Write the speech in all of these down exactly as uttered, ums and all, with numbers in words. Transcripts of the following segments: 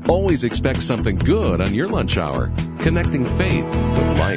Always expect something good on your lunch hour. Connecting faith with life.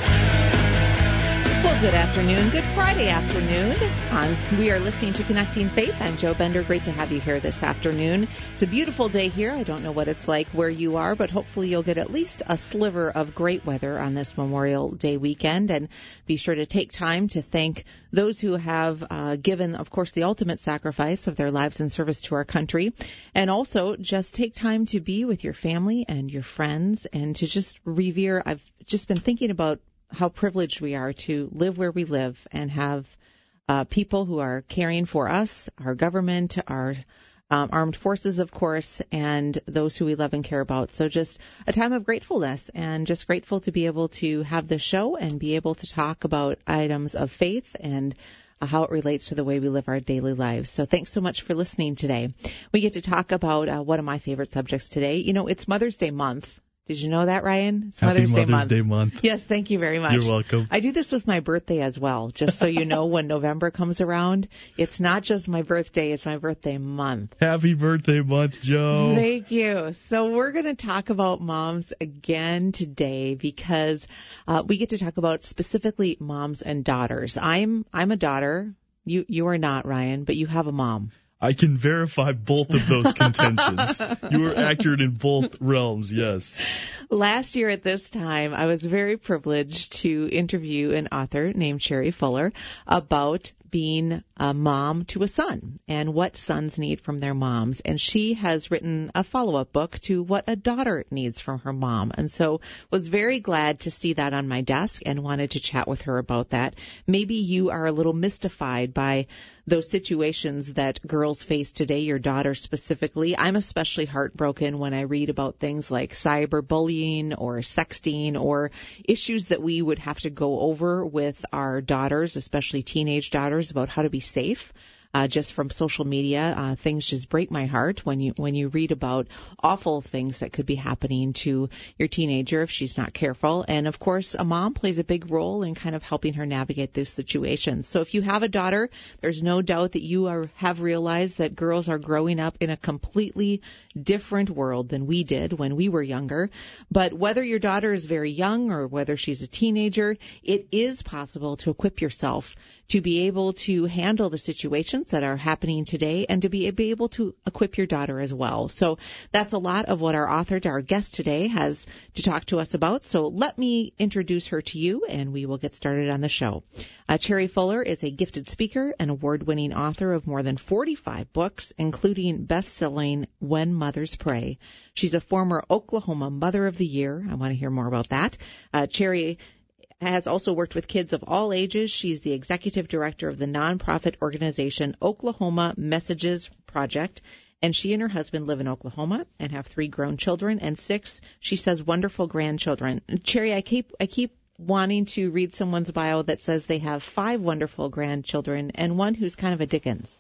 Well, good afternoon. Good Friday afternoon. Um, we are listening to Connecting Faith. I'm Joe Bender. Great to have you here this afternoon. It's a beautiful day here. I don't know what it's like where you are, but hopefully you'll get at least a sliver of great weather on this Memorial Day weekend. And be sure to take time to thank those who have uh, given, of course, the ultimate sacrifice of their lives in service to our country. And also just take time to be with your family and your friends and to just revere. I've just been thinking about how privileged we are to live where we live and have uh, people who are caring for us, our government, our um, armed forces, of course, and those who we love and care about. So just a time of gratefulness, and just grateful to be able to have this show and be able to talk about items of faith and uh, how it relates to the way we live our daily lives. So thanks so much for listening today. We get to talk about uh, one of my favorite subjects today. You know, it's Mother's Day month. Did you know that, Ryan? It's Happy Mother's, Mother's Day, month. Day month. Yes, thank you very much. You're welcome. I do this with my birthday as well, just so you know when November comes around. It's not just my birthday, it's my birthday month. Happy birthday month, Joe. Thank you. So we're going to talk about moms again today because uh, we get to talk about specifically moms and daughters. I'm I'm a daughter. You you are not, Ryan, but you have a mom. I can verify both of those contentions. You are accurate in both realms, yes. Last year at this time, I was very privileged to interview an author named Cherry Fuller about being a mom to a son and what sons need from their moms. And she has written a follow-up book to what a daughter needs from her mom. And so was very glad to see that on my desk and wanted to chat with her about that. Maybe you are a little mystified by those situations that girls face today, your daughter specifically. I'm especially heartbroken when I read about things like cyberbullying or sexting or issues that we would have to go over with our daughters, especially teenage daughters, about how to be safe. Uh, just from social media, uh, things just break my heart when you when you read about awful things that could be happening to your teenager if she's not careful. And of course, a mom plays a big role in kind of helping her navigate those situations. So if you have a daughter, there's no doubt that you are have realized that girls are growing up in a completely different world than we did when we were younger. But whether your daughter is very young or whether she's a teenager, it is possible to equip yourself to be able to handle the situations that are happening today and to be, be able to equip your daughter as well. So that's a lot of what our author, our guest today, has to talk to us about. So let me introduce her to you and we will get started on the show. Uh, Cherry Fuller is a gifted speaker and award-winning author of more than forty-five books, including best-selling When Mothers Pray. She's a former Oklahoma Mother of the Year. I want to hear more about that. Uh, Cherry has also worked with kids of all ages. She's the executive director of the nonprofit organization Oklahoma Messages Project, and she and her husband live in Oklahoma and have three grown children and six, she says, wonderful grandchildren. Cherry, I keep I keep wanting to read someone's bio that says they have five wonderful grandchildren and one who's kind of a Dickens.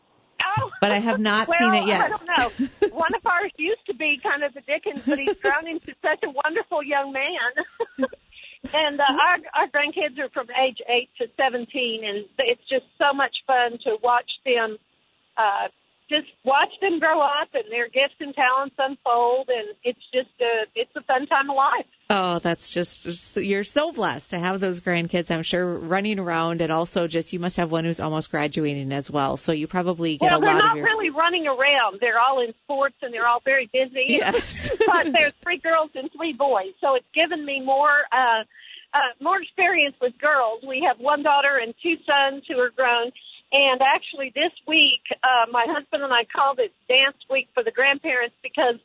Oh, but I have not well, seen it yet. I don't know. One of ours used to be kind of a Dickens, but he's grown into such a wonderful young man. And uh, our, our grandkids are from age eight to seventeen, and it's just so much fun to watch them, uh, just watch them grow up and their gifts and talents unfold, and it's just a, it's a fun time of life. Oh, that's just, you're so blessed to have those grandkids, I'm sure, running around, and also just, you must have one who's almost graduating as well, so you probably get well, a lot of your... Well, they're not really running around. They're all in sports, and they're all very busy. Yes. But there's three girls and three boys, so it's given me more, uh, uh, more experience with girls. We have one daughter and two sons who are grown, and actually this week, uh, my husband and I called it Dance Week for the grandparents because,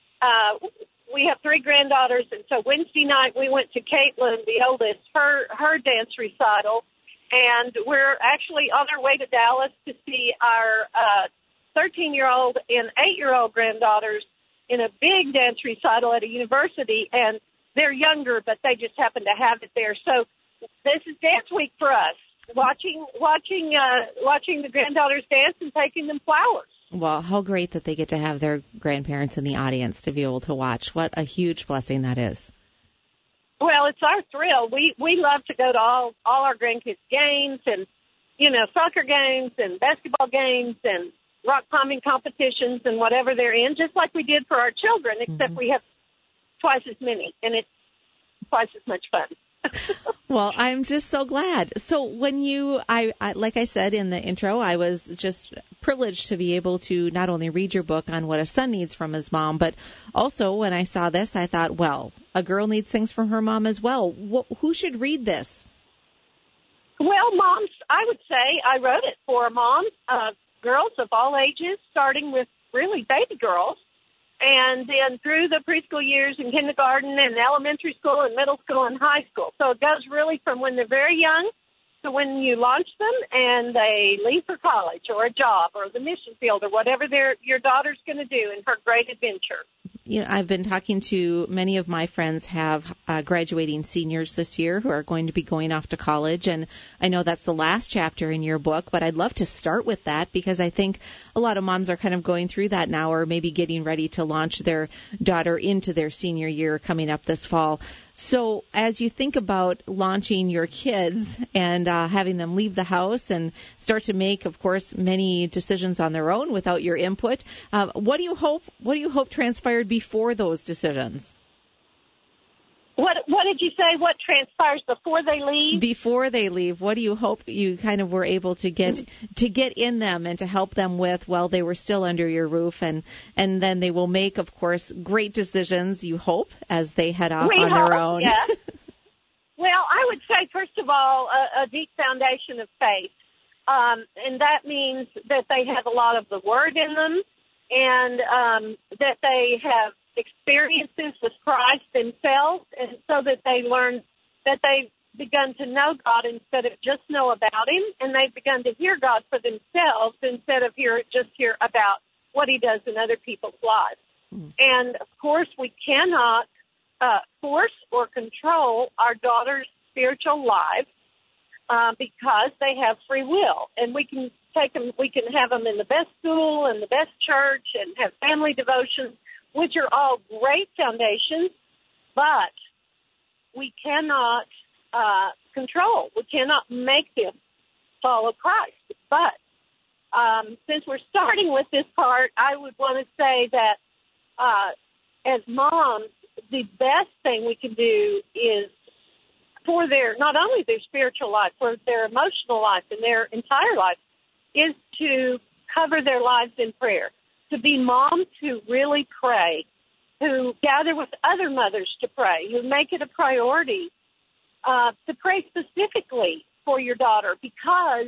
uh, we have three granddaughters, and so Wednesday night we went to Caitlin, the oldest, her her dance recital, and we're actually on our way to Dallas to see our uh, thirteen-year-old and eight-year-old granddaughters in a big dance recital at a university, and they're younger, but they just happen to have it there. So this is Dance Week for us, watching watching uh, watching the granddaughters dance and taking them flowers. Well, how great that they get to have their grandparents in the audience to be able to watch. What a huge blessing that is. Well, it's our thrill. We we love to go to all, all our grandkids' games and, you know, soccer games and basketball games and rock climbing competitions and whatever they're in, just like we did for our children, except mm-hmm. we have twice as many, and it's twice as much fun. Well, I'm just so glad. So when you, I, I, like I said in the intro, I was just privileged to be able to not only read your book on what a son needs from his mom, but also when I saw this, I thought, well, a girl needs things from her mom as well. Wh- who should read this? Well, moms, I would say I wrote it for moms, uh, girls of all ages, starting with really baby girls, and then through the preschool years and kindergarten and elementary school and middle school and high school. So it goes really from when they're very young to when you launch them and they leave for college or a job or the mission field or whatever their your daughter's going to do in her great adventure. You know, I've been talking to many of my friends have uh, graduating seniors this year who are going to be going off to college, and I know that's the last chapter in your book, but I'd love to start with that because I think a lot of moms are kind of going through that now or maybe getting ready to launch their daughter into their senior year coming up this fall. So as you think about launching your kids and uh, having them leave the house and start to make, of course, many decisions on their own without your input, uh, what do you hope? What do you hope transpired before those decisions? What What did you say? What transpires before they leave? Before they leave, what do you hope you kind of were able to get to get in them and to help them with while they were still under your roof, and and then they will make, of course, great decisions. You hope as they head off we on hope, their own. Yes. Well, I would say first of all a, a deep foundation of faith, um, and that means that they have a lot of the Word in them, and um, that they have experiences with Christ themselves, and so that they learn that they've begun to know God instead of just know about Him, and they've begun to hear God for themselves instead of hear just hear about what He does in other people's lives. Mm. And of course, we cannot uh, force or control our daughters' spiritual lives uh, because they have free will, and we can take them. We can have them in the best school and the best church, and have family devotions, which are all great foundations, but we cannot uh, control. We cannot make them follow Christ. But um, since we're starting with this part, I would want to say that uh, as moms, the best thing we can do is for their, not only their spiritual life, for their emotional life and their entire life, is to cover their lives in prayer. To be moms who really pray, who gather with other mothers to pray, who make it a priority uh, to pray specifically for your daughter, because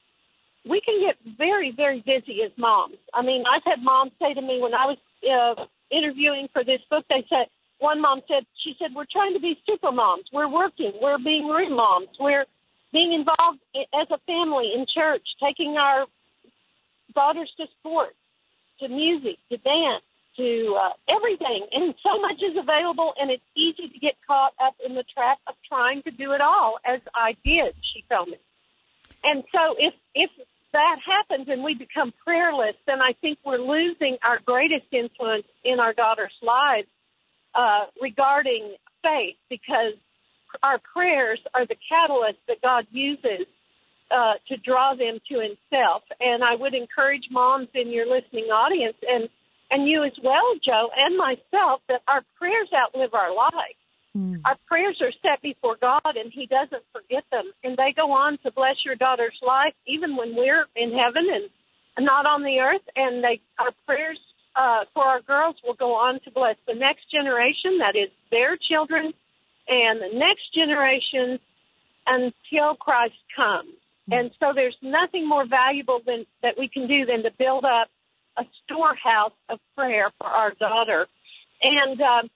we can get very, very busy as moms. I mean, I've had moms say to me when I was uh, interviewing for this book, they said, one mom said, she said, we're trying to be super moms. We're working. We're being room moms. We're being involved as a family in church, taking our daughters to sports, to music, to dance, to uh, everything. And so much is available, and it's easy to get caught up in the trap of trying to do it all, as I did, she told me. And so if if that happens and we become prayerless, then I think we're losing our greatest influence in our daughters' lives uh, regarding faith, because our prayers are the catalyst that God uses Uh, to draw them to Himself. And I would encourage moms in your listening audience, and, and you as well, Joe, and myself, that our prayers outlive our lives. Mm. Our prayers are set before God, and He doesn't forget them. And they go on to bless your daughter's life, even when we're in heaven and not on the earth. And they, our prayers uh, for our girls will go on to bless the next generation, that is their children, and the next generation until Christ comes. And so there's nothing more valuable than that we can do than to build up a storehouse of prayer for our daughter. And um,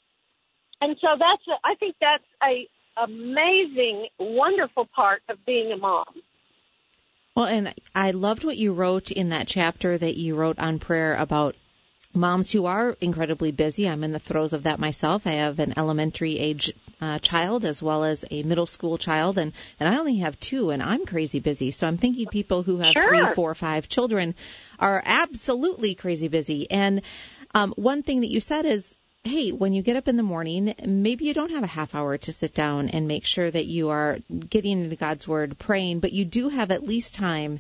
and so that's a, I think that's a amazing, wonderful part of being a mom. Well, and I loved what you wrote in that chapter that you wrote on prayer about moms who are incredibly busy. I'm in the throes of that myself. I have an elementary age uh, child as well as a middle school child, and, and I only have two, and I'm crazy busy. So I'm thinking people who have sure. three, four, five children are absolutely crazy busy. And um, one thing that you said is, hey, when you get up in the morning, maybe you don't have a half hour to sit down and make sure that you are getting into God's Word, praying, but you do have at least time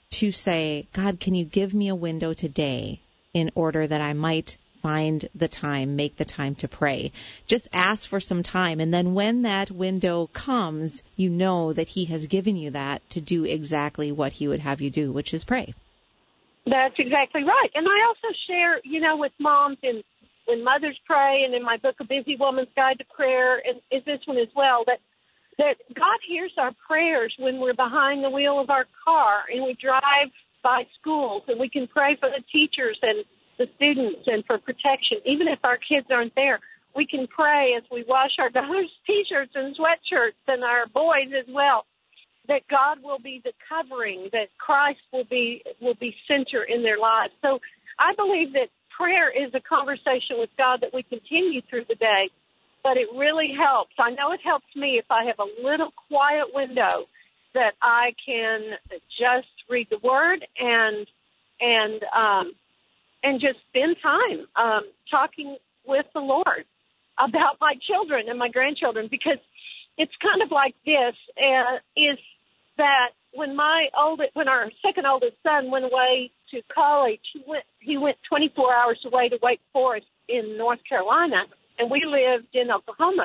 to say, God, can you give me a window today in order that I might find the time, make the time to pray. Just ask for some time, and then when that window comes, you know that he has given you that to do exactly what he would have you do, which is pray. That's exactly right. And I also share, you know, with moms in When Mothers Pray and in my book, A Busy Woman's Guide to Prayer, and is this one as well, that that God hears our prayers when we're behind the wheel of our car and we drive by schools, and we can pray for the teachers and the students and for protection. Even if our kids aren't there, we can pray as we wash our daughters' T-shirts and sweatshirts and our boys as well, that God will be the covering, that Christ will be will be center in their lives. So I believe that prayer is a conversation with God that we continue through the day, but it really helps. I know it helps me if I have a little quiet window that I can just read the Word and and um, and just spend time um, talking with the Lord about my children and my grandchildren, because it's kind of like this, uh, is that when my oldest, when our second oldest son went away to college, he went, he went twenty-four hours away to Wake Forest in North Carolina, and we lived in Oklahoma.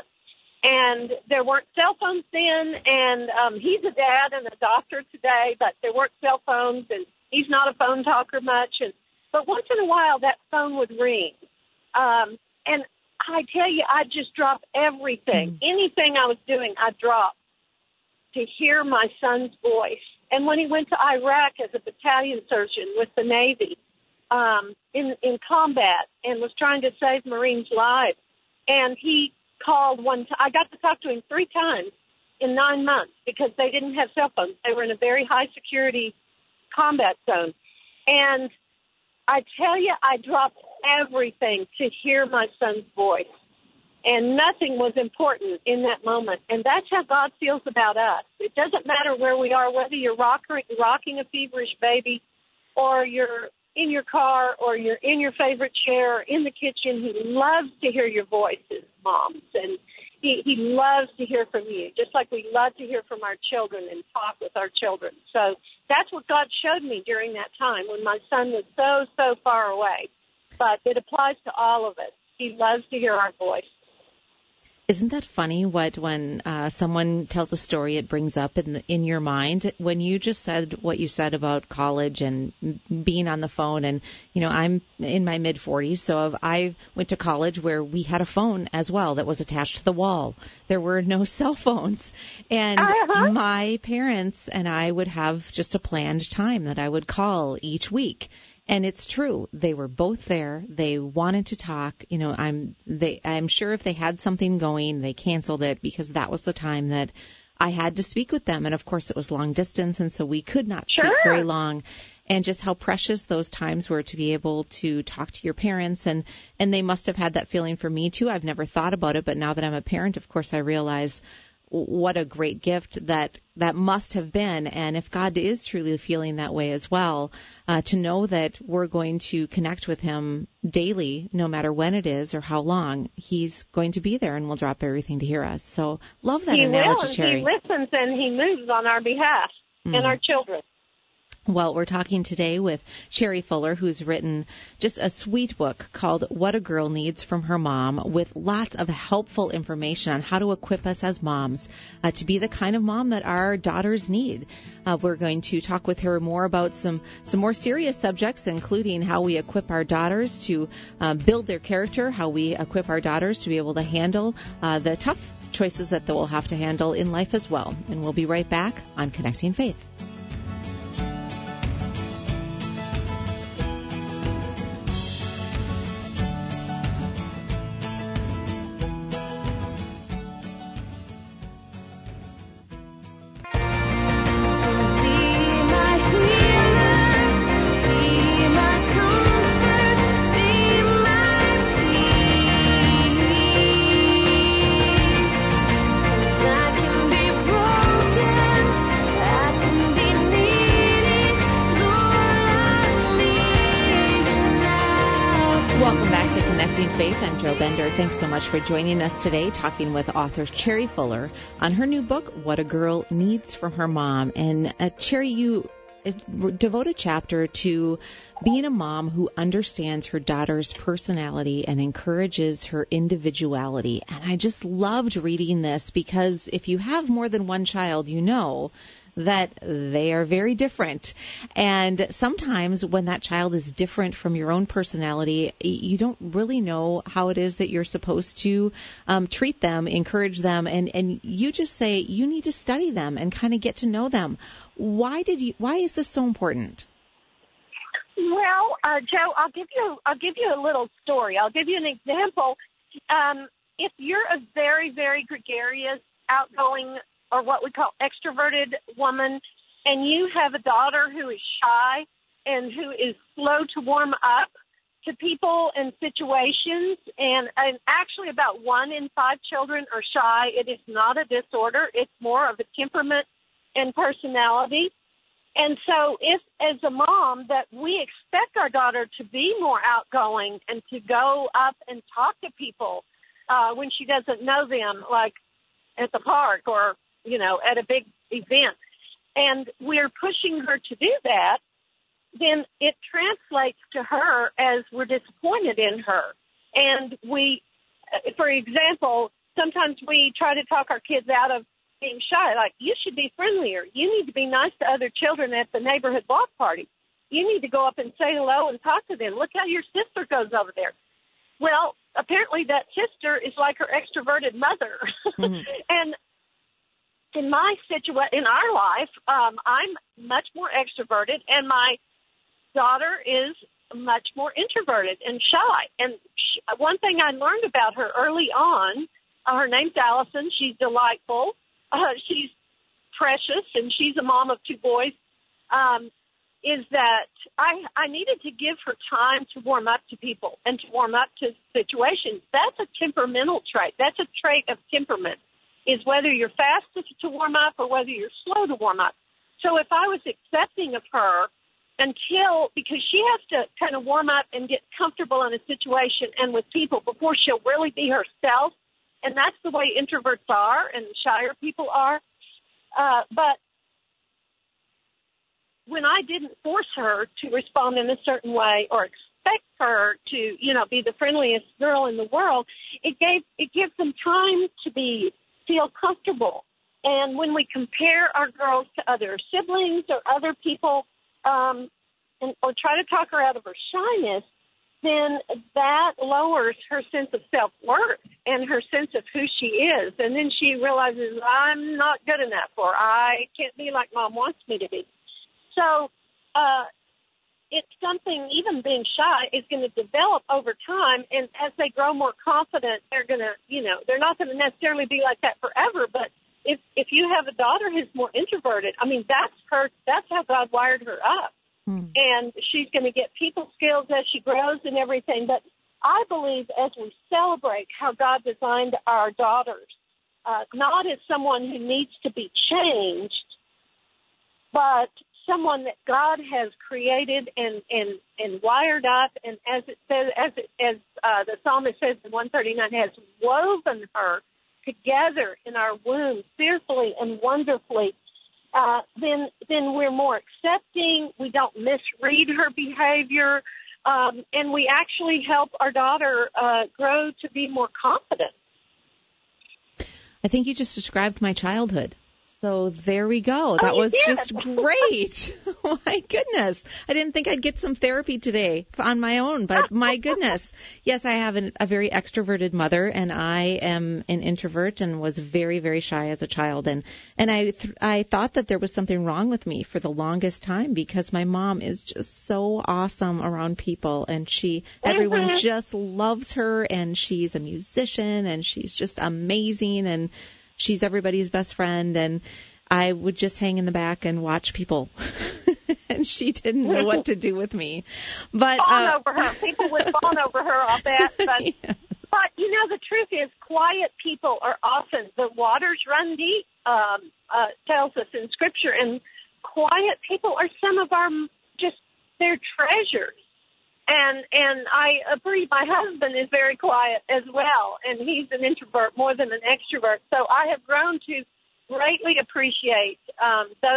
And there weren't cell phones then, and um, he's a dad and a doctor today, but there weren't cell phones, and he's not a phone talker much. And but once in a while, that phone would ring, um, and I tell you, I'd just drop everything, mm-hmm. anything I was doing, I'd drop to hear my son's voice. And when he went to Iraq as a battalion surgeon with the Navy um, in in combat and was trying to save Marines' lives, and he called one time. I got to talk to him three times in nine months because they didn't have cell phones. They were in a very high security combat zone. And I tell you, I dropped everything to hear my son's voice. And nothing was important in that moment. And that's how God feels about us. It doesn't matter where we are, whether you're rocking, rocking a feverish baby or you're in your car or you're in your favorite chair or in the kitchen. He loves to hear your voices, moms. And he, he loves to hear from you, just like we love to hear from our children and talk with our children. So that's what God showed me during that time when my son was so, so far away. But it applies to all of us. He loves to hear our voice. Isn't that funny what when uh, someone tells a story, it brings up in the, in your mind? When you just said what you said about college and being on the phone, and, you know, I'm in my mid-forties, so I went to college where we had a phone as well that was attached to the wall. There were no cell phones. And uh-huh. my parents and I would have just a planned time that I would call each week. And it's true. They were both there. They wanted to talk. You know, I'm they I'm sure if they had something going, they canceled it because that was the time that I had to speak with them. And of course it was long distance, and so we could not sure. speak very long. And just how precious those times were to be able to talk to your parents, and and they must have had that feeling for me too. I've never thought about it, but now that I'm a parent, of course I realize what a great gift that that must have been. And if God is truly feeling that way as well, uh, to know that we're going to connect with him daily, no matter when it is or how long, he's going to be there and will drop everything to hear us. So love that he analogy, will, Cherry. He listens and he moves on our behalf mm. and our children. Well, we're talking today with Cherry Fuller, who's written just a sweet book called What a Girl Needs from Her Mom, with lots of helpful information on how to equip us as moms uh, to be the kind of mom that our daughters need. Uh, we're going to talk with her more about some, some more serious subjects, including how we equip our daughters to uh, build their character, how we equip our daughters to be able to handle uh, the tough choices that they'll have to handle in life as well. And we'll be right back on Connecting Faith. Thanks so much for joining us today, talking with author Cherry Fuller on her new book, What a Girl Needs from Her Mom. And uh, Cherry, you devote a chapter to being a mom who understands her daughter's personality and encourages her individuality. And I just loved reading this because if you have more than one child, you know that they are very different. And sometimes when that child is different from your own personality, you don't really know how it is that you're supposed to um, treat them, encourage them, and, and you just say you need to study them and kind of get to know them. Why did you? Why is this so important? Well, uh, Joe, I'll give you I'll give you a little story. I'll give you an example. Um, if you're a very, very gregarious, outgoing, or what we call extroverted woman, and you have a daughter who is shy and who is slow to warm up to people and situations, and, and actually about one in five children are shy. It is not a disorder. It's more of a temperament and personality. And so if, as a mom, that we expect our daughter to be more outgoing and to go up and talk to people uh, when she doesn't know them, like at the park or you know, at a big event, and we're pushing her to do that, then it translates to her as we're disappointed in her. And we, for example, sometimes we try to talk our kids out of being shy, like, you should be friendlier. You need to be nice to other children at the neighborhood block party. You need to go up and say hello and talk to them. Look how your sister goes over there. Well, apparently that sister is like her extroverted mother. Mm-hmm. And in my situation, in our life, um, I'm much more extroverted, and my daughter is much more introverted and shy. And she, one thing I learned about her early on, uh, her name's Allison. She's delightful. Uh, she's precious, and she's a mom of two boys, um, is that I, I needed to give her time to warm up to people and to warm up to situations. That's a temperamental trait. That's a trait of temperament, is whether you're fast to warm up or whether you're slow to warm up. So if I was accepting of her until, because she has to kind of warm up and get comfortable in a situation and with people before she'll really be herself, and that's the way introverts are and shyer people are. Uh, but when I didn't force her to respond in a certain way or expect her to, you know, be the friendliest girl in the world, it gave it gives them time to be feel comfortable. And when we compare our girls to other siblings or other people, um, and, or try to talk her out of her shyness, then that lowers her sense of self-worth and her sense of who she is. And then she realizes, I'm not good enough, or I can't be like Mom wants me to be. So uh, it's something, even being shy, is going to develop over time. And as they grow more confident, they're going to, you know, they're not going to necessarily be like that forever. But if if you have a daughter who's more introverted, I mean, that's her, that's how God wired her up. Hmm. And she's going to get people skills as she grows and everything. But I believe as we celebrate how God designed our daughters, uh, not as someone who needs to be changed, but someone that God has created and, and, and wired up, and as it says, as it, as uh, the psalmist says in one thirty-nine, has woven her together in our womb fearfully and wonderfully. Uh, then, then we're more accepting. We don't misread her behavior, um, and we actually help our daughter uh, grow to be more confident. I think you just described my childhood. So there we go. That oh, was did. just great. Oh, my goodness. I didn't think I'd get some therapy today on my own, but my goodness. Yes, I have an, a very extroverted mother, and I am an introvert and was very, very shy as a child. And, and I, th- I thought that there was something wrong with me for the longest time because my mom is just so awesome around people, and she, everyone mm-hmm. just loves her, and she's a musician, and she's just amazing, and she's everybody's best friend, and I would just hang in the back and watch people. And she didn't know what to do with me. But fawn uh, over her. People would fawn over her, I'll bet. But, yes. but, you know, the truth is quiet people are often, the waters run deep, um, uh, tells us in Scripture, and quiet people are some of our, just, they're treasures. And and I agree, my husband is very quiet as well, and he's an introvert more than an extrovert. So I have grown to greatly appreciate um, those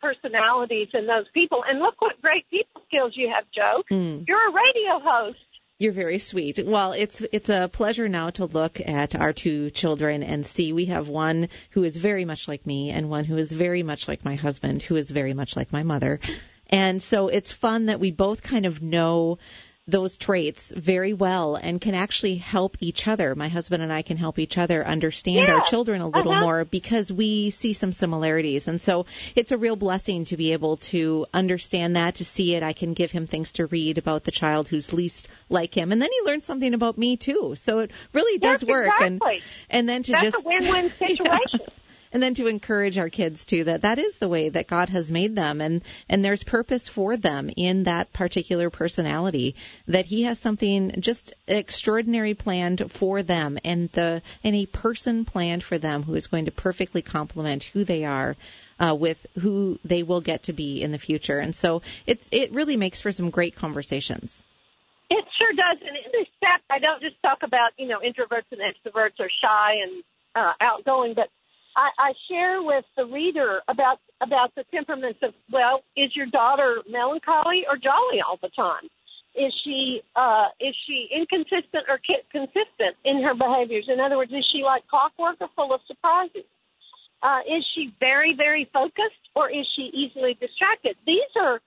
personalities in those people. And look what great people skills you have, Joe. Mm. You're a radio host. You're very sweet. Well, it's it's a pleasure now to look at our two children and see we have one who is very much like me and one who is very much like my husband, who is very much like my mother. And so it's fun that we both kind of know those traits very well and can actually help each other. My husband and I can help each other understand yeah. our children a little uh-huh. more because we see some similarities. And so it's a real blessing to be able to understand that, to see it. I can give him things to read about the child who's least like him. And then he learns something about me, too. So it really does yes, work. Exactly. And, and then to That's just... a win-win situation. yeah. And then to encourage our kids, too, that that is the way that God has made them. And, and there's purpose for them in that particular personality, that he has something just extraordinary planned for them and the and a person planned for them who is going to perfectly complement who they are uh, with who they will get to be in the future. And so it's, it really makes for some great conversations. It sure does. And in this step, I don't just talk about, you know, introverts and extroverts or shy and uh, outgoing, but I, I share with the reader about about the temperaments of, well, is your daughter melancholy or jolly all the time? Is she uh, is she inconsistent or consistent in her behaviors? In other words, is she like clockwork or full of surprises? Uh, is she very, very focused or is she easily distracted? These are,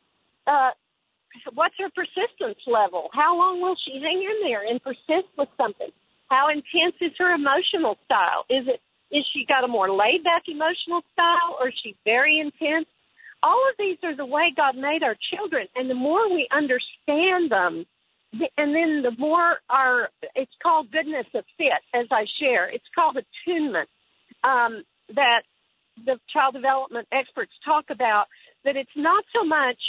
uh, what's her persistence level? How long will she hang in there and persist with something? How intense is her emotional style? Is it Is she got a more laid-back emotional style, or is she very intense? All of these are the way God made our children, and the more we understand them, and then the more our, it's called goodness of fit, as I share. It's called attunement, um, that the child development experts talk about, that it's not so much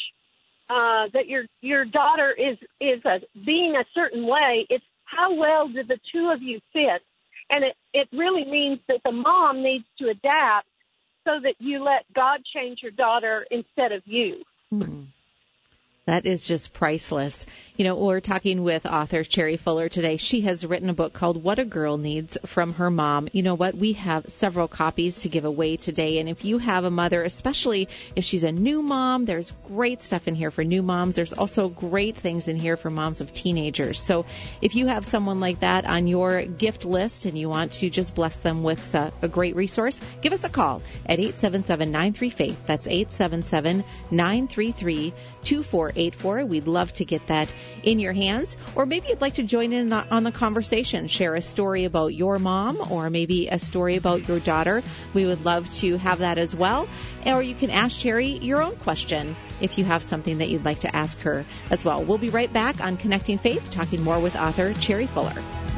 uh, that your your daughter is, is a, being a certain way, it's how well do the two of you fit. And it, it really means that the mom needs to adapt so that you let God change your daughter instead of you. Hmm. That is just priceless. You know, we're talking with author Cherry Fuller today. She has written a book called What a Girl Needs from Her Mom. You know what? We have several copies to give away today. And if you have a mother, especially if she's a new mom, there's great stuff in here for new moms. There's also great things in here for moms of teenagers. So if you have someone like that on your gift list and you want to just bless them with a, a great resource, give us a call at eight seven seven, nine three, faith. That's eight seven seven, nine three three, two four eight four. We'd love to get that in your hands. Or maybe you'd like to join in on the conversation, share a story about your mom or maybe a story about your daughter. We would love to have that as well. Or you can ask Cherry your own question if you have something that you'd like to ask her as well. We'll be right back on Connecting Faith, talking more with author Cherry Fuller.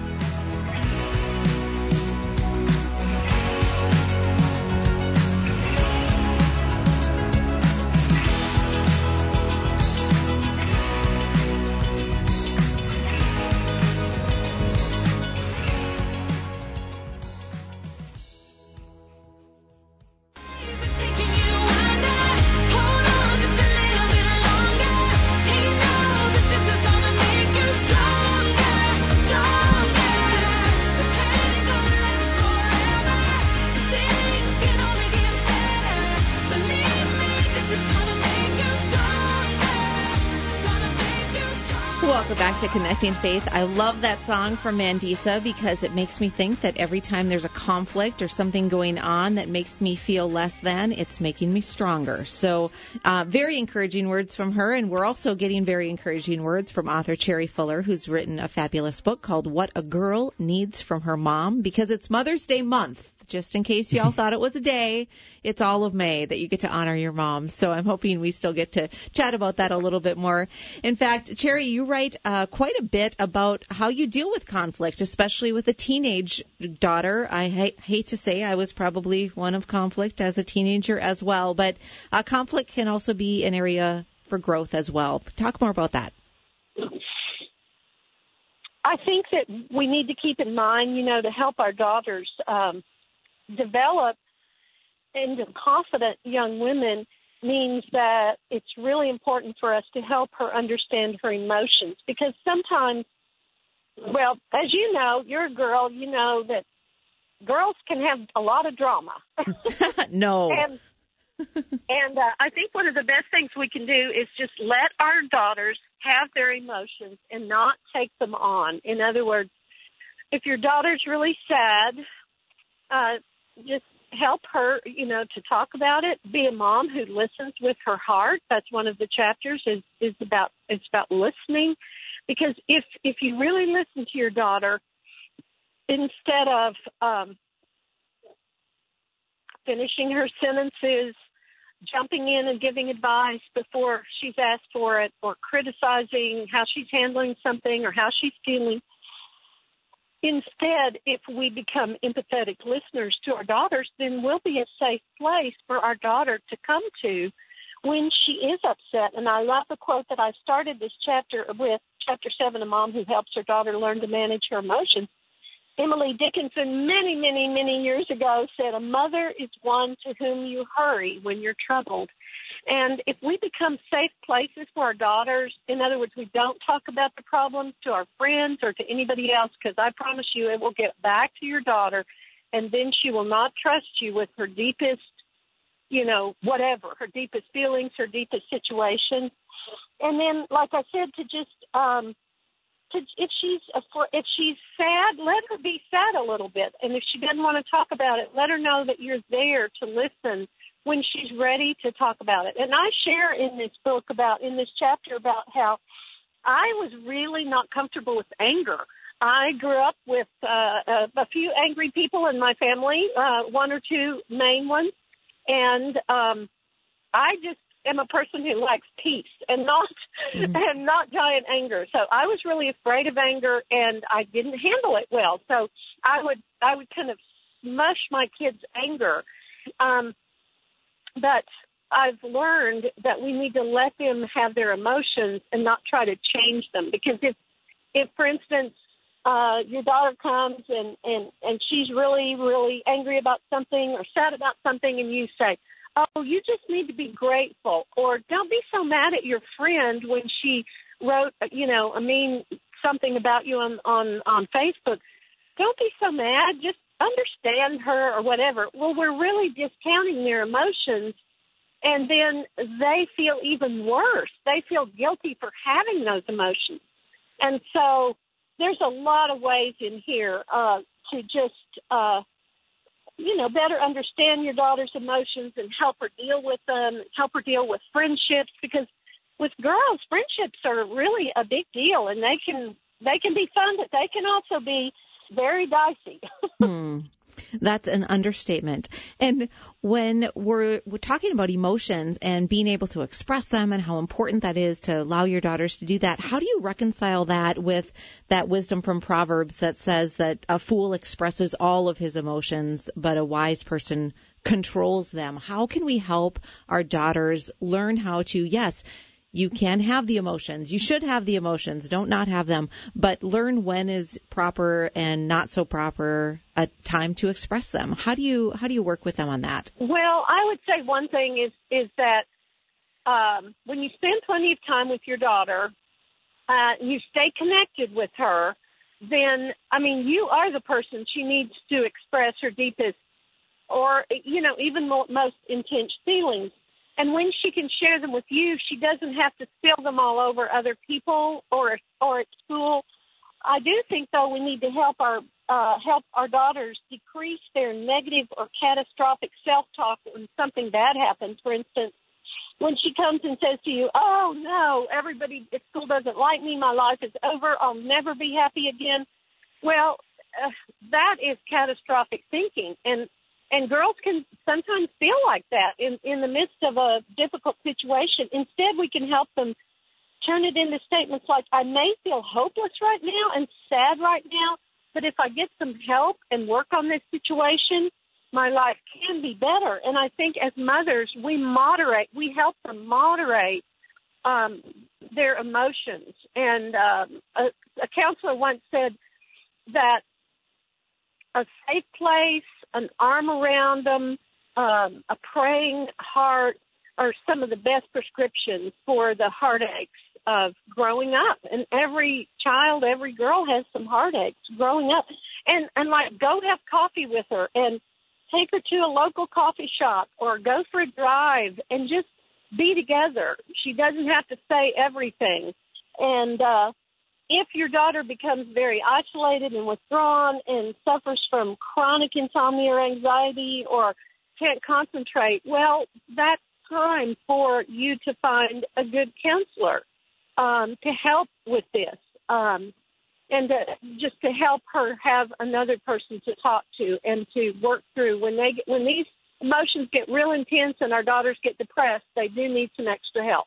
Welcome back to Connecting Faith. I love that song from Mandisa because it makes me think that every time there's a conflict or something going on that makes me feel less than, it's making me stronger. So uh, very encouraging words from her, and we're also getting very encouraging words from author Cherry Fuller, who's written a fabulous book called What a Girl Needs from Her Mom, because it's Mother's Day month. Just in case y'all thought it was a day, it's all of May that you get to honor your mom. So I'm hoping we still get to chat about that a little bit more. In fact, Cherry, you write uh, quite a bit about how you deal with conflict, especially with a teenage daughter. I ha- hate to say I was probably one of conflict as a teenager as well, but uh, conflict can also be an area for growth as well. Talk more about that. I think that we need to keep in mind, you know, to help our daughters um, develop into confident young women means that it's really important for us to help her understand her emotions, because sometimes, well, as you know, you're a girl, you know that girls can have a lot of drama. No. And And uh, I think one of the best things we can do is just let our daughters have their emotions and not take them on. In other words, if your daughter's really sad, uh, just help her, you know, to talk about it. Be a mom who listens with her heart. That's one of the chapters is, is about, it's about listening. Because if, if you really listen to your daughter, instead of, um, finishing her sentences, jumping in and giving advice before she's asked for it, or criticizing how she's handling something or how she's feeling. Instead, if we become empathetic listeners to our daughters, then we'll be a safe place for our daughter to come to when she is upset. And I love the quote that I started this chapter with, chapter seven, A Mom Who Helps Her Daughter Learn to Manage Her Emotions. Emily Dickinson many, many, many years ago said, a mother is one to whom you hurry when you're troubled. And if we become safe places for our daughters, in other words, we don't talk about the problems to our friends or to anybody else, because I promise you it will get back to your daughter, and then she will not trust you with her deepest, you know, whatever, her deepest feelings, her deepest situation. And then, like I said, to just um, – if she's if she's sad, let her be sad a little bit. And if she doesn't want to talk about it, let her know that you're there to listen when she's ready to talk about it. And I share in this book about, in this chapter, about how I was really not comfortable with anger. I grew up with uh, a, a few angry people in my family, uh, one or two main ones. And um, I just am a person who likes peace and not mm-hmm. and not giant anger. So I was really afraid of anger, and I didn't handle it well. So I would I would kind of smush my kids' anger. Um, but I've learned that we need to let them have their emotions and not try to change them. Because if, if for instance, uh, your daughter comes and, and, and she's really, really angry about something or sad about something, and you say, oh, you just need to be grateful, or don't be so mad at your friend when she wrote, you know, I mean, something about you on, on, on Facebook. Don't be so mad. Just understand her or whatever. Well, we're really discounting their emotions, and then they feel even worse. They feel guilty for having those emotions. And so there's a lot of ways in here uh, to just uh you know, better understand your daughter's emotions and help her deal with them, help her deal with friendships, because with girls, friendships are really a big deal, and they can they can be fun, but they can also be very dicey. hmm. That's an understatement. And when we're, we're talking about emotions and being able to express them and how important that is to allow your daughters to do that, how do you reconcile that with that wisdom from Proverbs that says that a fool expresses all of his emotions, but a wise person controls them? How can we help our daughters learn how to, yes, you can have the emotions. You should have the emotions. Don't not have them. But learn when is proper and not so proper a time to express them. How do you how do you work with them on that? Well, I would say one thing is is that um, when you spend plenty of time with your daughter, uh, you stay connected with her, then, I mean, you are the person she needs to express her deepest or, you know, even mo- most intense feelings. And when she can share them with you, she doesn't have to spill them all over other people or or at school. I do think, though, we need to help our uh, help our daughters decrease their negative or catastrophic self-talk when something bad happens. For instance, when she comes and says to you, "Oh no, everybody at school doesn't like me. My life is over. I'll never be happy again." Well, uh, that is catastrophic thinking, and. And girls can sometimes feel like that in, in the midst of a difficult situation. Instead, we can help them turn it into statements like, I may feel hopeless right now and sad right now, but if I get some help and work on this situation, my life can be better. And I think as mothers, we moderate, we help them moderate um, their emotions. And uh, a, a counselor once said that a safe place, an arm around them, um, a praying heart are some of the best prescriptions for the heartaches of growing up. And every child, every girl has some heartaches growing up. And, and like, go have coffee with her and take her to a local coffee shop or go for a drive and just be together. She doesn't have to say everything. And uh, if your daughter becomes very isolated and withdrawn and suffers from chronic insomnia or anxiety or can't concentrate, well, that's time for you to find a good counselor um, to help with this. Um, and to, just to help her have another person to talk to and to work through. When they get, when these emotions get real intense and our daughters get depressed, they do need some extra help.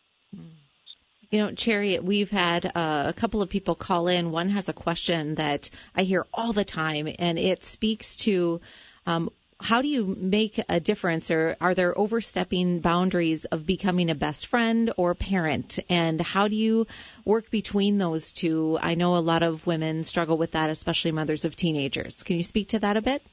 You know, Cherry, we've had uh, a couple of people call in. One has a question that I hear all the time, and it speaks to um, how do you make a difference, or are there overstepping boundaries of becoming a best friend or parent? And how do you work between those two? I know a lot of women struggle with that, especially mothers of teenagers. Can you speak to that a bit?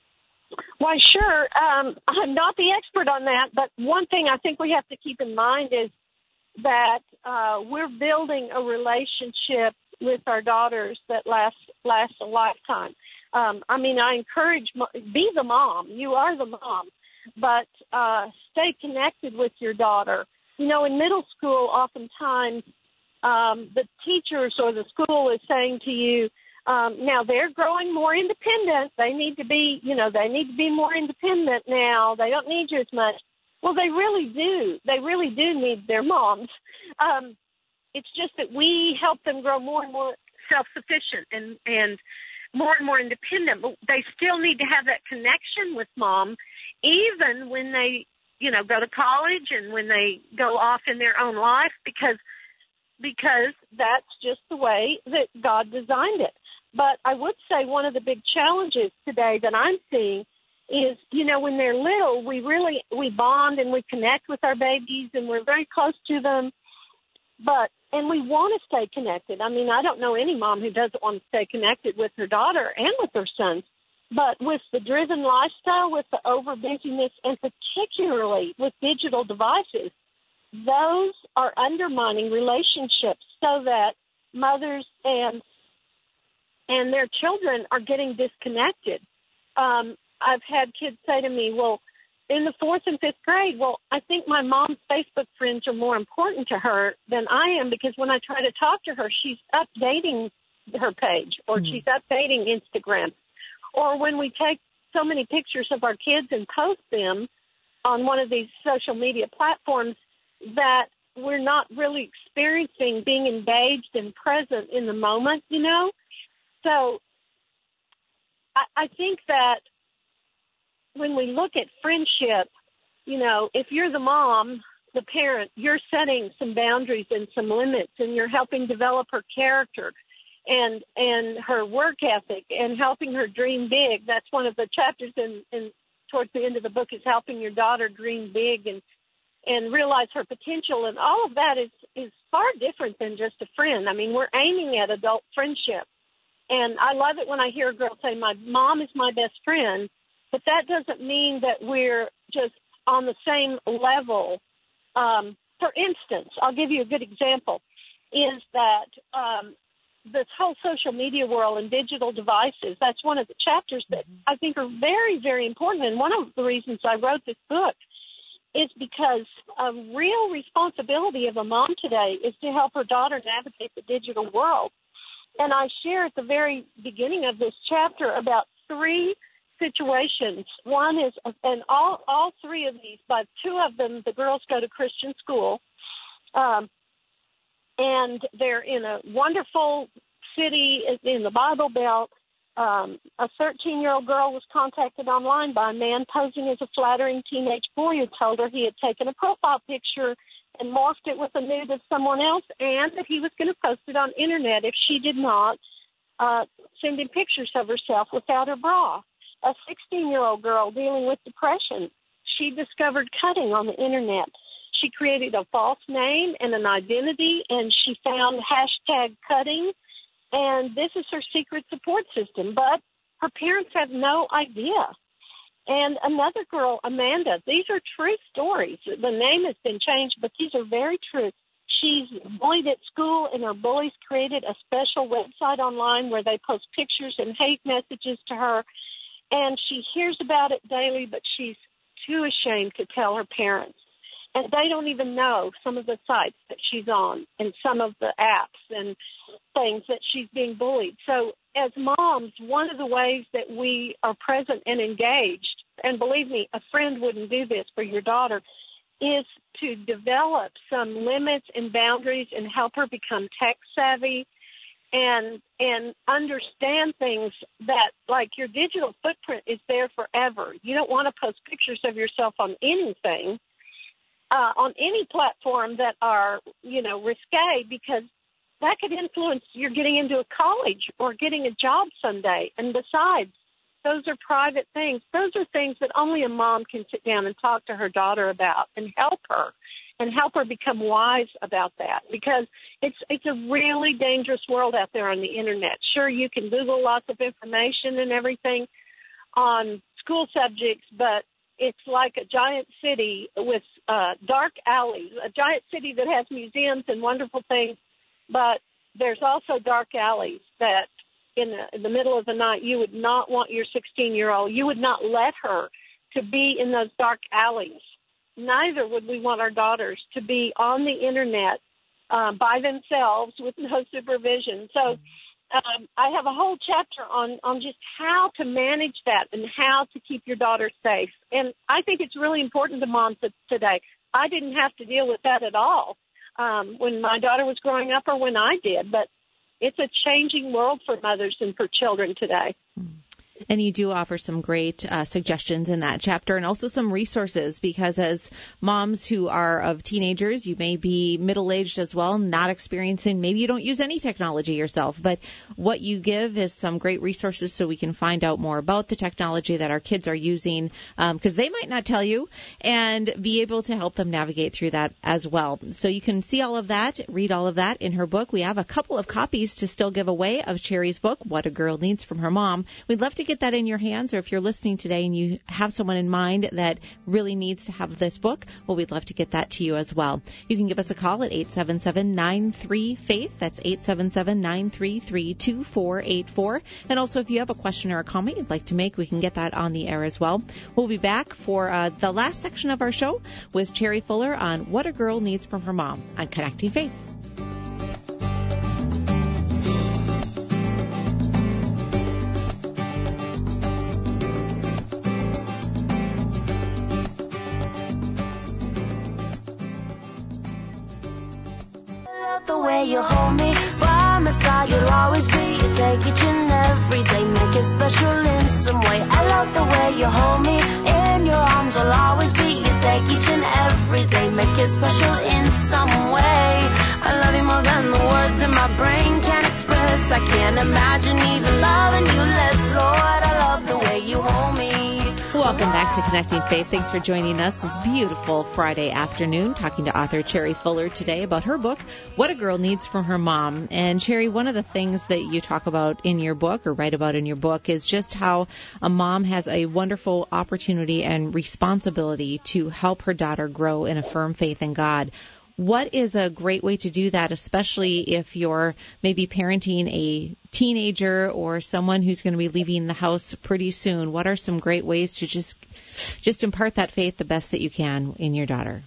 Why, sure. Um, I'm not the expert on that, but one thing I think we have to keep in mind is that uh, we're building a relationship with our daughters that lasts lasts a lifetime. Um, I mean, I encourage, be the mom. You are the mom. But uh, stay connected with your daughter. You know, in middle school, oftentimes um, the teachers or the school is saying to you, um, now they're growing more independent. They need to be, you know, they need to be more independent now. They don't need you as much. Well, they really do. They really do need their moms. Um, it's just that we help them grow more and more self-sufficient and, and more and more independent, but they still need to have that connection with mom, even when they, you know, go to college and when they go off in their own life, because, because that's just the way that God designed it. But I would say one of the big challenges today that I'm seeing is, you know, when they're little, we really, we bond and we connect with our babies and we're very close to them. But, and we want to stay connected. I mean, I don't know any mom who doesn't want to stay connected with her daughter and with her sons. But with the driven lifestyle, with the over busyness, and particularly with digital devices, those are undermining relationships so that mothers and and their children are getting disconnected. Um, I've had kids say to me, well, in the fourth and fifth grade, well, I think my mom's Facebook friends are more important to her than I am, because when I try to talk to her, she's updating her page or mm-hmm. she's updating Instagram. Or when we take so many pictures of our kids and post them on one of these social media platforms that we're not really experiencing being engaged and present in the moment, you know? So I, I think that when we look at friendship, you know, if you're the mom, the parent, you're setting some boundaries and some limits, and you're helping develop her character and and her work ethic and helping her dream big. That's one of the chapters in, in towards the end of the book, is helping your daughter dream big and and realize her potential. And all of that is, is far different than just a friend. I mean, we're aiming at adult friendship. And I love it when I hear a girl say, my mom is my best friend. But that doesn't mean that we're just on the same level. Um, for instance, I'll give you a good example, is that um, this whole social media world and digital devices, that's one of the chapters that I think are very, very important. And one of the reasons I wrote this book is because a real responsibility of a mom today is to help her daughter navigate the digital world. And I share at the very beginning of this chapter about three situations. One is, and all all three of these, but two of them, the girls go to Christian school, um, and they're in a wonderful city in the Bible Belt. Um, a thirteen-year-old girl was contacted online by a man posing as a flattering teenage boy who told her he had taken a profile picture and morphed it with a nude of someone else, and that he was going to post it on internet if she did not uh, send him pictures of herself without her bra. A sixteen-year-old girl dealing with depression, she discovered cutting on the internet. She created a false name and an identity, and she found hashtag cutting, and this is her secret support system. But her parents have no idea. And another girl, Amanda, these are true stories. The name has been changed, but these are very true. She's bullied at school, and her bullies created a special website online where they post pictures and hate messages to her. And she hears about it daily, but she's too ashamed to tell her parents. And they don't even know some of the sites that she's on and some of the apps and things that she's being bullied. So as moms, one of the ways that we are present and engaged, and believe me, a friend wouldn't do this for your daughter, is to develop some limits and boundaries and help her become tech savvy and and understand things that, like, your digital footprint is there forever. You don't want to post pictures of yourself on anything, uh, on any platform that are, you know, risque, because that could influence your getting into a college or getting a job someday. And besides, those are private things. Those are things that only a mom can sit down and talk to her daughter about and help her and help her become wise about that, because it's it's a really dangerous world out there on the Internet. Sure, you can Google lots of information and everything on school subjects, but it's like a giant city with uh, dark alleys, a giant city that has museums and wonderful things, but there's also dark alleys that in the, in the middle of the night you would not want your sixteen-year-old, you would not let her to be in those dark alleys. Neither would we want our daughters to be on the Internet uh, by themselves with no supervision. So um, I have a whole chapter on, on just how to manage that and how to keep your daughter safe. And I think it's really important to moms today. I didn't have to deal with that at all um, when my daughter was growing up or when I did, but it's a changing world for mothers and for children today. And you do offer some great uh, suggestions in that chapter and also some resources, because as moms who are of teenagers, you may be middle-aged as well, not experiencing, maybe you don't use any technology yourself, but what you give is some great resources so we can find out more about the technology that our kids are using, because um, they might not tell you, and be able to help them navigate through that as well. So you can see all of that, read all of that in her book. We have a couple of copies to still give away of Cherry's book, What a Girl Needs from Her Mom. We'd love to get that in your hands, or if you're listening today and you have someone in mind that really needs to have this book, well, we'd love to get that to you as well. You can give us a call at eight seven seven, nine three, faith. That's eight seven seven, nine three three, two four eight four. And also, if you have a question or a comment you'd like to make, we can get that on the air as well. We'll be back for uh, the last section of our show with Cherry Fuller on What a Girl Needs from Her Mom on Connecting Faith. The way you hold me, by my side you'll always be. You take each and every day, make it special in some way. I love the way you hold me, in your arms you'll always be. You take each and every day, make it special in some way. I love you more than the words in my brain can express. I can't imagine even loving you less, Lord. I love the way you hold me. Welcome back to Connecting Faith. Thanks for joining us this beautiful Friday afternoon, talking to author Cherry Fuller today about her book, What a Girl Needs from Her Mom. And Cherry, one of the things that you talk about in your book, or write about in your book, is just how a mom has a wonderful opportunity and responsibility to help her daughter grow in a firm faith in God. What is a great way to do that, especially if you're maybe parenting a teenager or someone who's going to be leaving the house pretty soon? What are some great ways to just just impart that faith the best that you can in your daughter?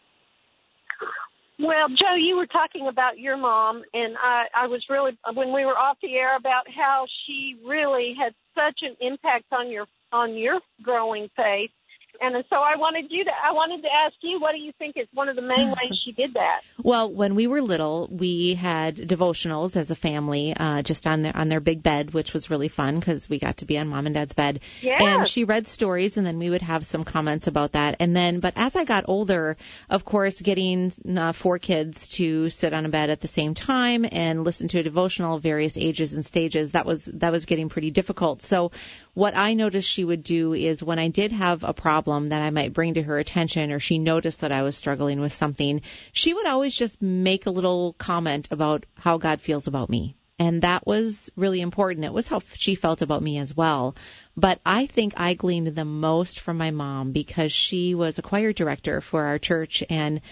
Well, Joe, you were talking about your mom, and I, I was really, when we were off the air, about how she really had such an impact on your on your growing faith. And so I wanted you to, I wanted to ask you, what do you think is one of the main ways she did that? Well, when we were little, we had devotionals as a family, uh, just on their, on their big bed, which was really fun because we got to be on Mom and Dad's bed. Yes. And she read stories, and then we would have some comments about that. And then, but as I got older, of course, getting uh, four kids to sit on a bed at the same time and listen to a devotional of various ages and stages, that was, that was getting pretty difficult. So what I noticed she would do is when I did have a problem that I might bring to her attention, or she noticed that I was struggling with something, she would always just make a little comment about how God feels about me. And that was really important. It was how she felt about me as well. But I think I gleaned the most from my mom because she was a choir director for our church, and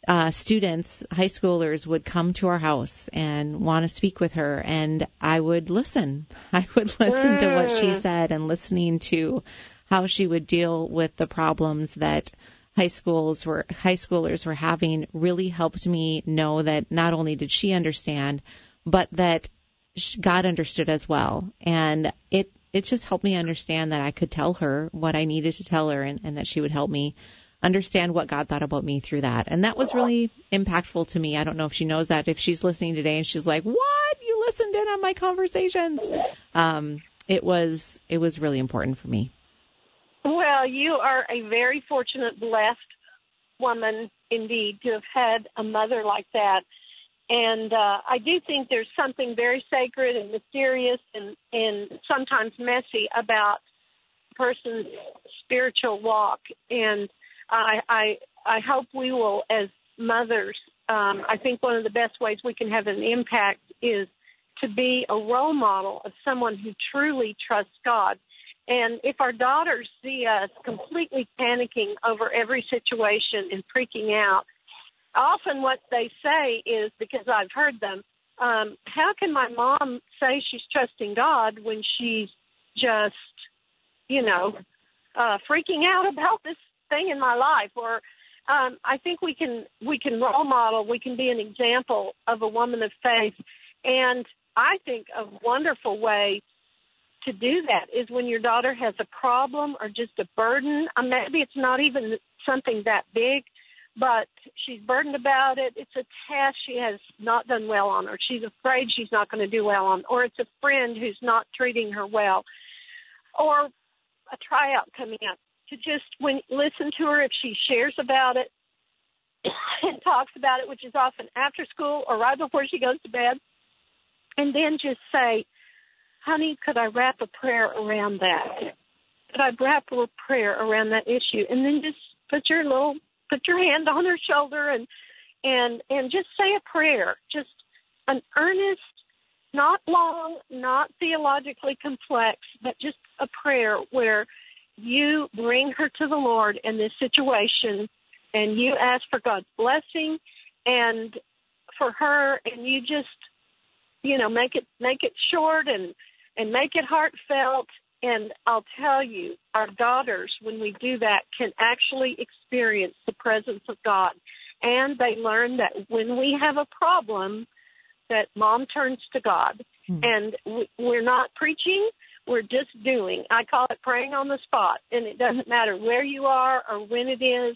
uh, students, high schoolers, would come to our house and want to speak with her, and I would listen. I would listen mm. to what she said, and listening to how she would deal with the problems that high schools were high schoolers were having really helped me know that not only did she understand, but that God understood as well. And it it just helped me understand that I could tell her what I needed to tell her, and, and that she would help me understand what God thought about me through that. And that was really impactful to me. I don't know if she knows that, if she's listening today and she's like, what? You listened in on my conversations. Um, it was it was really important for me. Well, you are a very fortunate, blessed woman indeed to have had a mother like that. And uh, I do think there's something very sacred and mysterious and, and sometimes messy about a person's spiritual walk. And I, I, I hope we will, as mothers, um, I think one of the best ways we can have an impact is to be a role model of someone who truly trusts God. And if our daughters see us completely panicking over every situation and freaking out, often what they say is, because I've heard them, um, how can my mom say she's trusting God when she's just, you know, uh, freaking out about this thing in my life? Or um, I think we can we can role model, we can be an example of a woman of faith. And I think a wonderful way to do that is when your daughter has a problem or just a burden. Uh, maybe it's not even something that big, but she's burdened about it. It's a task she has not done well on, or she's afraid she's not going to do well on, or it's a friend who's not treating her well, or a tryout coming up. To just when listen to her if she shares about it and talks about it, which is often after school or right before she goes to bed, and then just say, honey, could I wrap a prayer around that? Could I wrap a prayer around that issue? And then just put your little, put your hand on her shoulder and, and, and just say a prayer, just an earnest, not long, not theologically complex, but just a prayer where you bring her to the Lord in this situation and you ask for God's blessing and for her, and you just, you know, make it, make it short and, and make it heartfelt. And I'll tell you, our daughters, when we do that, can actually experience the presence of God. And they learn that when we have a problem, that mom turns to God. Mm. And we, we're not preaching, we're just doing. I call it praying on the spot. And it doesn't matter where you are or when it is.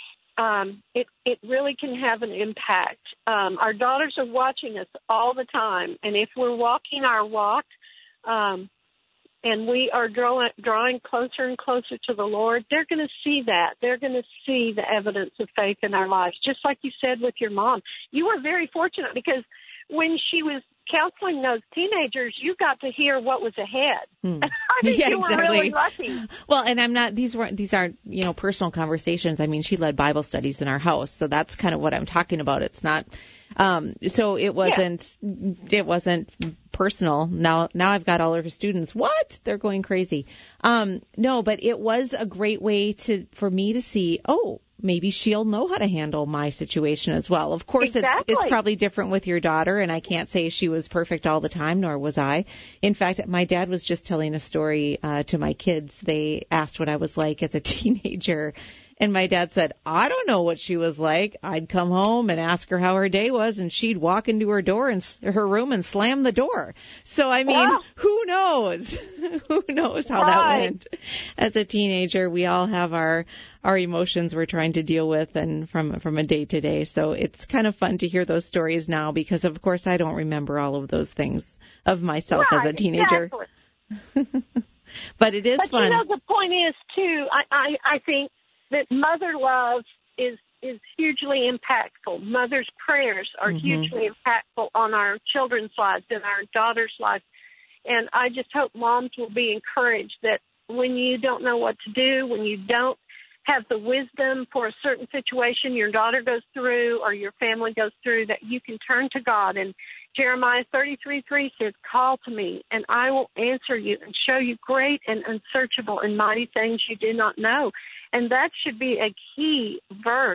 Um, it, it really can have an impact. Um, our daughters are watching us all the time. And if we're walking our walk, um, and we are drawing, drawing closer and closer to the Lord, they're going to see that. They're going to see the evidence of faith in our lives, just like you said with your mom. You were very fortunate because when she was counseling those teenagers, you got to hear what was ahead. Hmm. I think yeah, you were exactly. really lucky. Well, and I'm not, these weren't, these aren't, you know, personal conversations. I mean, she led Bible studies in our house. So that's kind of what I'm talking about. It's not, um, so it wasn't, yeah. it wasn't personal. Now, now I've got all of her students. What? They're going crazy. Um, no, but it was a great way to, for me to see, oh, maybe she'll know how to handle my situation as well. Of course, exactly. it's it's probably different with your daughter, and I can't say she was perfect all the time, nor was I. In fact, my dad was just telling a story uh, to my kids. They asked what I was like as a teenager, and my dad said, I don't know what she was like. I'd come home and ask her how her day was, and she'd walk into her door and her room and slam the door. So, I mean, yeah. who knows? Who knows how right. that went? As a teenager, we all have our our emotions we're trying to deal with and from from a day to day. So it's kind of fun to hear those stories now because, of course, I don't remember all of those things of myself right, as a teenager. Exactly. But it is but fun. You know, the point is, too, I, I, I think that mother love is, is hugely impactful. Mother's prayers are mm-hmm. hugely impactful on our children's lives and our daughters' lives. And I just hope moms will be encouraged that when you don't know what to do, when you don't have the wisdom for a certain situation your daughter goes through or your family goes through, that you can turn to God. And Jeremiah thirty-three three says, call to me and I will answer you and show you great and unsearchable and mighty things you do not know. And that should be a key verse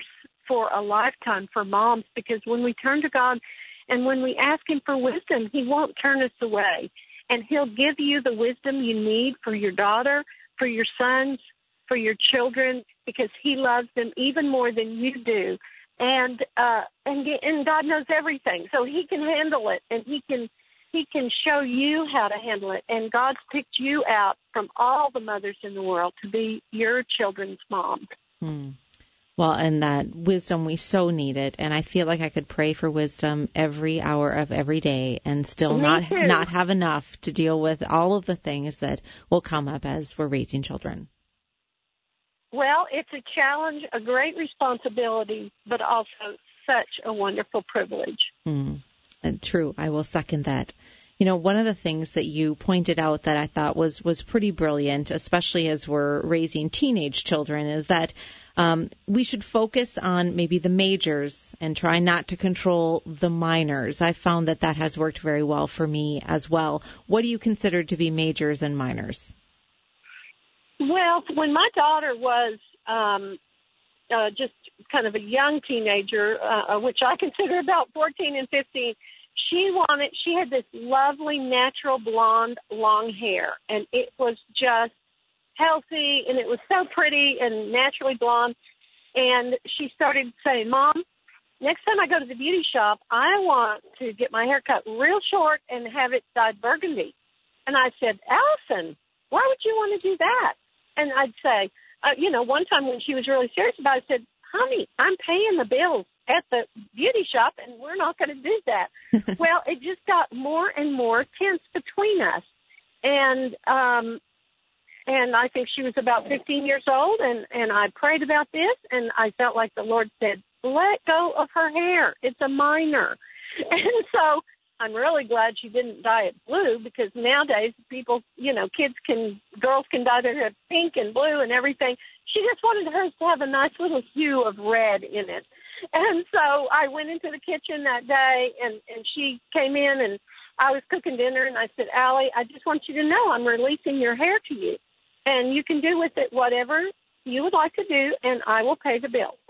for a lifetime for moms, because when we turn to God and when we ask him for wisdom, he won't turn us away. And he'll give you the wisdom you need for your daughter, for your sons, for your children, because he loves them even more than you do. And uh, and and God knows everything, so he can handle it, and he can he can show you how to handle it. And God's picked you out from all the mothers in the world to be your children's mom. Hmm. Well, and that wisdom, we so need it. And I feel like I could pray for wisdom every hour of every day and still Me not too. not have enough to deal with all of the things that will come up as we're raising children. Well, it's a challenge, a great responsibility, but also such a wonderful privilege. Mm, and true. I will second that. You know, one of the things that you pointed out that I thought was, was pretty brilliant, especially as we're raising teenage children, is that um, we should focus on maybe the majors and try not to control the minors. I found that that has worked very well for me as well. What do you consider to be majors and minors? Well, when my daughter was um, uh, just kind of a young teenager, uh, which I consider about fourteen and fifteen, she wanted, she had this lovely natural blonde long hair, and it was just healthy, and it was so pretty and naturally blonde. And she started saying, Mom, next time I go to the beauty shop, I want to get my hair cut real short and have it dyed burgundy. And I said, Allison, why would you want to do that? And I'd say, uh, you know, one time when she was really serious about it, I said, honey, I'm paying the bills at the beauty shop, and we're not going to do that. Well, it just got more and more tense between us. And um, and I think she was about fifteen years old, and, and I prayed about this, and I felt like the Lord said, let go of her hair. It's a minor. And so I'm really glad she didn't dye it blue, because nowadays people, you know, kids can, girls can dye their hair pink and blue and everything. She just wanted hers to have a nice little hue of red in it. And so I went into the kitchen that day, and, and she came in, and I was cooking dinner, and I said, Allie, I just want you to know I'm releasing your hair to you, and you can do with it whatever you would like to do, and I will pay the bill.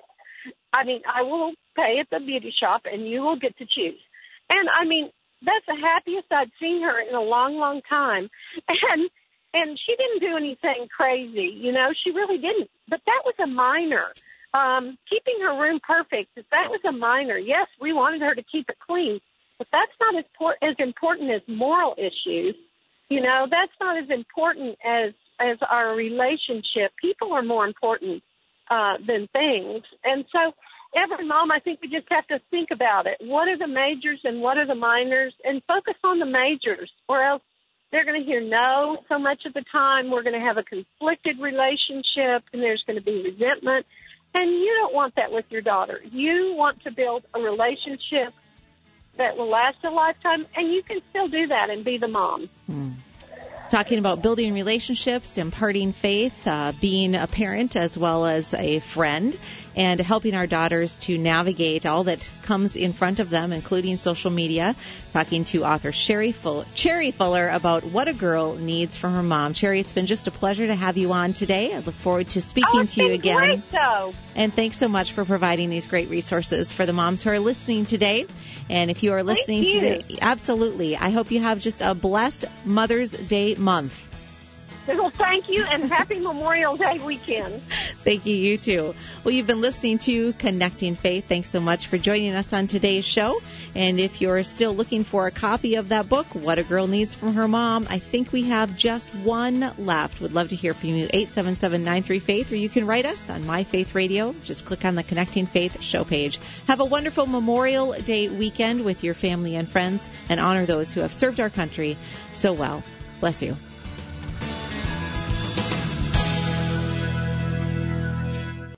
I mean, I will pay at the beauty shop, and you will get to choose. And, I mean, that's the happiest I'd seen her in a long, long time. And and she didn't do anything crazy, you know. She really didn't. But that was a minor. Um, keeping her room perfect, that was a minor. Yes, we wanted her to keep it clean, but that's not as, por- as important as moral issues. You know, that's not as important as, as our relationship. People are more important uh, than things. And so every mom, I think we just have to think about it. What are the majors and what are the minors? And focus on the majors, or else they're going to hear no so much of the time. We're going to have a conflicted relationship, and there's going to be resentment. And you don't want that with your daughter. You want to build a relationship that will last a lifetime, and you can still do that and be the mom. Hmm. Talking about building relationships, imparting faith, uh, being a parent as well as a friend, and helping our daughters to navigate all that comes in front of them, including social media. Talking to author Sherry Fuller, Cherry Fuller about what a girl needs from her mom. Sherry, it's been just a pleasure to have you on today. I look forward to speaking oh, it's to you been again. Great, though. And thanks so much for providing these great resources for the moms who are listening today. And if you are listening Thank you. today, absolutely. I hope you have just a blessed Mother's Day month. Well, thank you, and happy Memorial Day weekend. Thank you, you too. Well, you've been listening to Connecting Faith. Thanks so much for joining us on today's show. And if you're still looking for a copy of that book, What a Girl Needs from Her Mom, I think we have just one left. Would love to hear from you. eight seven seven, nine three, faith, or you can write us on My Faith Radio. Just click on the Connecting Faith show page. Have a wonderful Memorial Day weekend with your family and friends, and honor those who have served our country so well. Bless you.